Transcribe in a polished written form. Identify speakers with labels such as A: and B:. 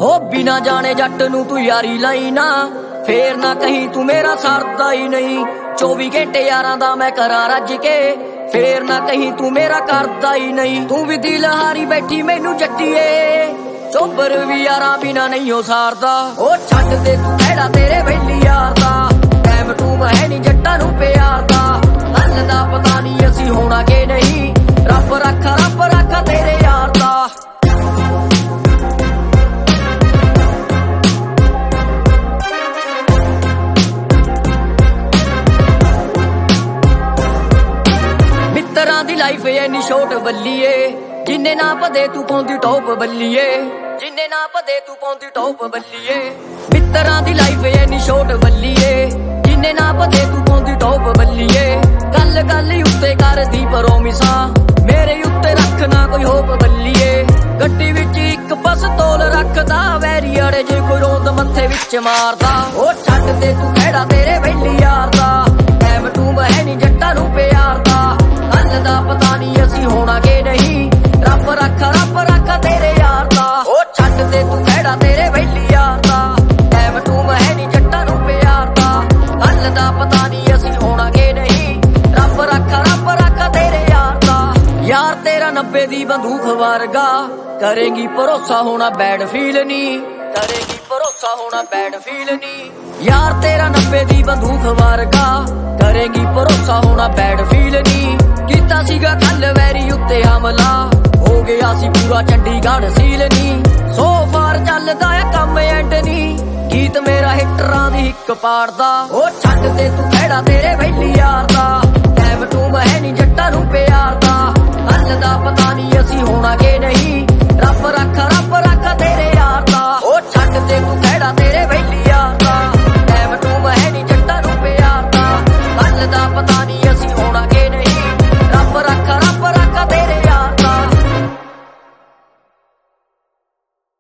A: हो बिना जाने जट नू तू यारी लाई ना, फेर ना कहीं तू मेरा सरदा ही नहीं। 24 घंटे यारां दा मैं करा रज के, फेर ना कहीं तू मेरा करदा ही नहीं। तू भी दिल हारी बैठी मैनू जट्टीए, चोबर भी यारां बिना नहीं हो सारदा। ओ छड्ड दे तू खैड़ा तेरे वैली यार दा, टाइम टू है नी जट्टां नू प्यार दा। हल दा पता नहीं असी होना के नहीं, रब रखा तेरे यार दा। मित्तरां दी लाइफ इन्नी शॉर्ट बल्लीए, जिन्ने ना पदे तू पौंदी टॉप बल्लीए, जिन्ने ना पदे तू पौंदी टॉप बल्लीए। मित्तरां दी लाइफ इन्नी शॉर्ट बल्लीए, जिन्ने ना पदे तू पौंदी टॉप बल्लीए। गल गल उत्ते करदी प्रोमिसा, मेरे उत्ते रखना कोई होप बल्लीए। गड्डी विच इक पिस्तौल रखदा, वैरी अड़े जे कोई रोंद मत्थे विच मारदा। ओ छड्ड दे तू खैड़ा तेरे वैली यार दा, टाइम टू है नी जट्टां नू प्यार दा। हल दा पता नहीं असी होना के नहीं, रब रखा तेरे यार दा। ओ छड्ड दे तू खैड़ा तेरे वैली यार दा, टाइम टू है नी जट्टां नू प्यार दा। हल दा पता नहीं असी होना के नहीं, रब रखा तेरे यार दा। यार तेरा 90 दी बंदूक वर्गा, करेगी भरोसा होना बैड फील नी, करेगी भरोसा होना बैड फील नी। यार तेरा 90 दी बंदूक वर्गा, करेगी भरोसा होना बैड फील नी। कीता सीगा कल वैरी उत्ते हमला, हो गया सी पूरा चंडीगढ़ सील नी। सो फार चलदा है कम एंड नी, गीत मेरा हिटरां दी हिक पाड़दा। ओ छड्ड दे तू खैड़ा तेरे वैली यार दा, टाइम टू है नी जट्टां नू प्यार दा। हल दा पता नहीं असी होना के नहीं, रब रखा तेरे यार दा। ओ छड्ड दे तू खैड़ा तेरे वैली यार